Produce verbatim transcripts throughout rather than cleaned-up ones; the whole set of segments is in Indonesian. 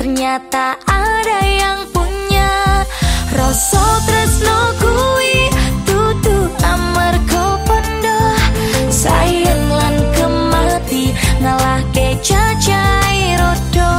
ternyata ada yang punya. Rasa tresno kuwi dudu amarga pondo, sayang lan kemati ngalahke cacai rodo.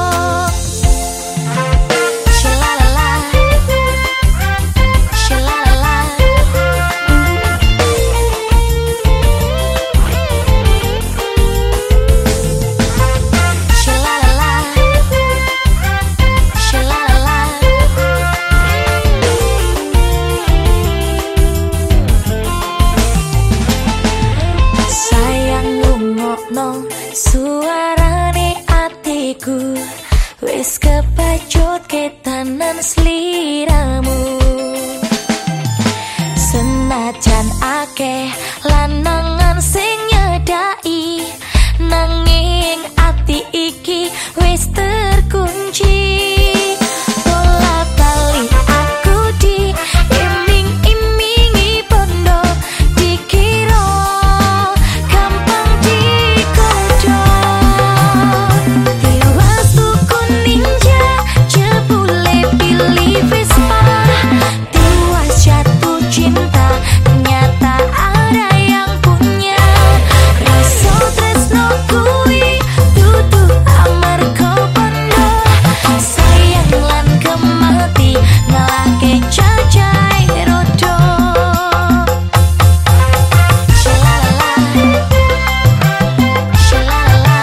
Suarane atiku wis kepacut ketanan sliramu. Senajan akeh lanangan sing nyedai, nanging ati iki wis terkunci. Bola balik aku di iming-imingi bondo, dikira gampang digoda. Tiwas tuku ninja jebule pilih Vespa, tiwas jatuh cinta ternyata ada yang punya. Rasa tresno kuwi dudu amarga pondo, sayang lan kemati ngalahke cacai rodo. Shalalala, shalalala.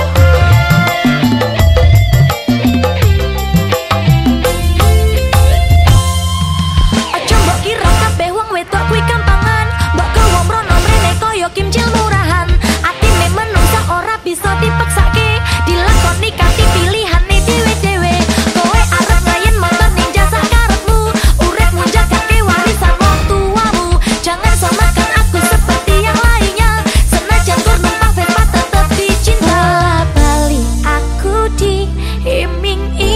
Aja mbok kira kabeh wong wedok kuwi gampangan, mbok gawa mrono mrene kaya kimcil murahan. Atine menungsa ora bisa dipeksake, dilakoni kanthi pilihane dhewe-dhewe. Kowe arep ngayen motor ninja sak karepmu, urip njagake warisan wong tuamu. Jangan samakan aku seperti yang lainnya, senajan tur numpang Vespa tetep dicinta. Bola balik aku di iming-iming